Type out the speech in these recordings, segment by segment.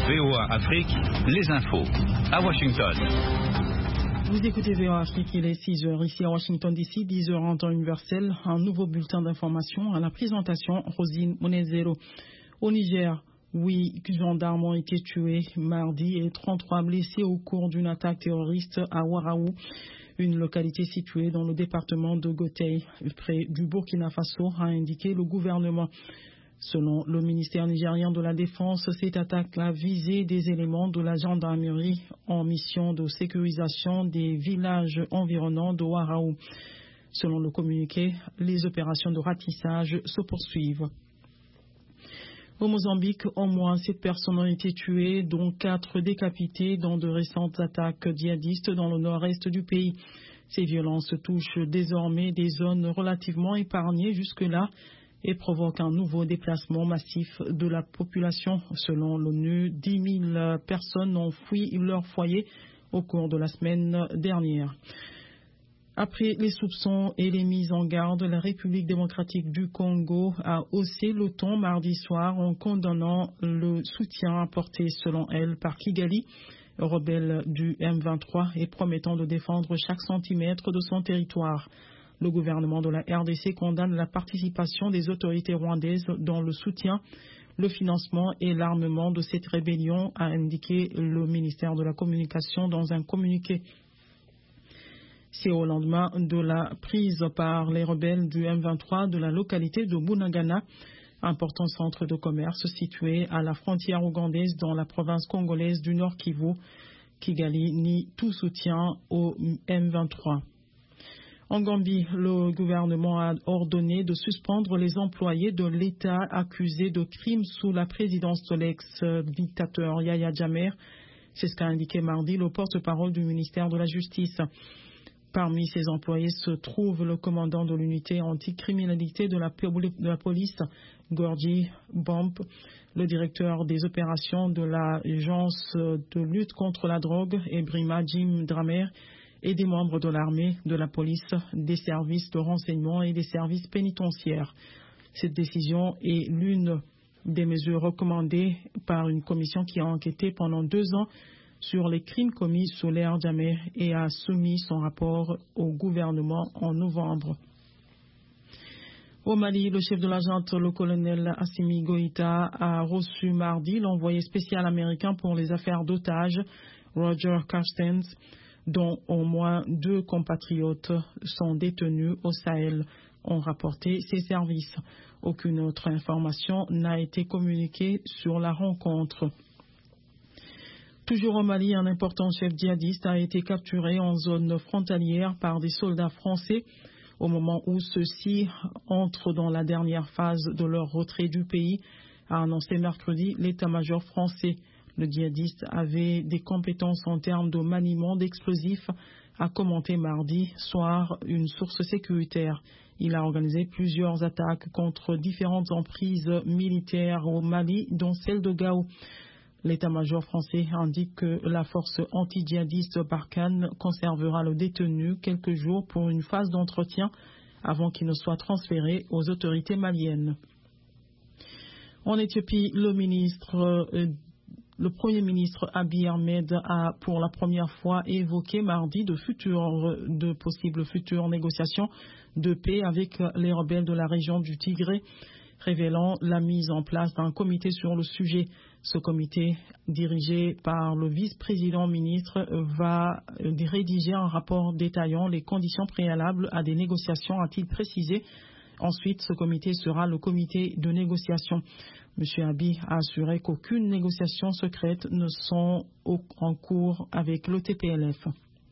VOA Afrique, les infos. À Washington. Vous écoutez VOA Afrique, il est 6h ici à Washington DC, 10h en temps universel. Un nouveau bulletin d'information à la présentation, Rosine Monezero. Au Niger, 8 gendarmes ont été tués mardi et 33 blessés au cours d'une attaque terroriste à Waraou, une localité située dans le département de Gotei, près du Burkina Faso, a indiqué le gouvernement. Selon le ministère nigérien de la Défense, cette attaque a visé des éléments de la gendarmerie en mission de sécurisation des villages environnants de Waraou. Selon le communiqué, les opérations de ratissage se poursuivent. Au Mozambique, au moins 7 personnes ont été tuées, dont 4 décapitées dans de récentes attaques djihadistes dans le nord-est du pays. Ces violences touchent désormais des zones relativement épargnées jusque-là et provoquent un nouveau déplacement massif de la population. Selon l'ONU, 10 000 personnes ont fui leur foyer au cours de la semaine dernière. Après les soupçons et les mises en garde, la République démocratique du Congo a haussé le ton mardi soir en condamnant le soutien apporté selon elle par Kigali, rebelle du M23, et promettant de défendre chaque centimètre de son territoire. Le gouvernement de la RDC condamne la participation des autorités rwandaises dans le soutien, le financement et l'armement de cette rébellion, a indiqué le ministère de la Communication dans un communiqué. C'est au lendemain de la prise par les rebelles du M23 de la localité de Bunagana, important centre de commerce situé à la frontière ougandaise dans la province congolaise du Nord Kivu. Kigali nie tout soutien au M23. En Gambie, le gouvernement a ordonné de suspendre les employés de l'État accusés de crimes sous la présidence de l'ex-dictateur Yahya Jammeh. C'est ce qu'a indiqué mardi le porte-parole du ministère de la Justice. Parmi ces employés se trouve le commandant de l'unité anticriminalité de la police, Gordy Bomp, le directeur des opérations de l'agence de lutte contre la drogue, Ebrima Jim Dramer, et des membres de l'armée, de la police, des services de renseignement et des services pénitentiaires. Cette décision est l'une des mesures recommandées par une commission qui a enquêté pendant 2 ans sur les crimes commis sous l'ère Jammeh et a soumis son rapport au gouvernement en novembre. Au Mali, le chef de la junte, le colonel Assimi Goïta, a reçu mardi l'envoyé spécial américain pour les affaires d'otages, Roger Carstens, dont au moins 2 compatriotes sont détenus au Sahel, ont rapporté ses services. Aucune autre information n'a été communiquée sur la rencontre. Toujours au Mali, un important chef djihadiste a été capturé en zone frontalière par des soldats français au moment où ceux-ci entrent dans la dernière phase de leur retrait du pays, a annoncé mercredi l'état-major français. Le djihadiste avait des compétences en termes de maniement d'explosifs, a commenté mardi soir une source sécuritaire. Il a organisé plusieurs attaques contre différentes emprises militaires au Mali, dont celle de Gao. L'état-major français indique que la force anti-djihadiste Barkhane conservera le détenu quelques jours pour une phase d'entretien avant qu'il ne soit transféré aux autorités maliennes. En Éthiopie, le Premier ministre Abiy Ahmed a pour la première fois évoqué mardi de possibles futures négociations de paix avec les rebelles de la région du Tigré, révélant la mise en place d'un comité sur le sujet. Ce comité, dirigé par le vice-président ministre, va rédiger un rapport détaillant les conditions préalables à des négociations, a-t-il précisé. Ensuite, ce comité sera le comité de négociation. M. Abiy a assuré qu'aucune négociation secrète ne sont en cours avec le TPLF.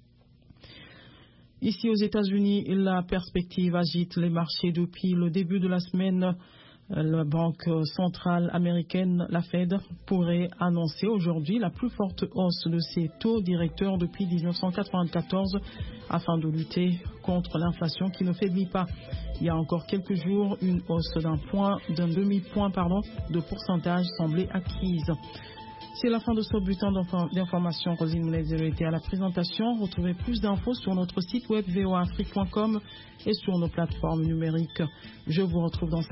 Ici aux États-Unis, la perspective agite les marchés depuis le début de la semaine. La Banque centrale américaine, la Fed, pourrait annoncer aujourd'hui la plus forte hausse de ses taux directeurs depuis 1994 afin de lutter contre l'inflation qui ne faiblit pas. Il y a encore quelques jours, une hausse d'un demi-point de pourcentage semblait acquise. C'est la fin de ce bulletin d'information. Rosine Monezero était à la présentation. Retrouvez plus d'infos sur notre site web voaafrique.com et sur nos plateformes numériques. Je vous retrouve dans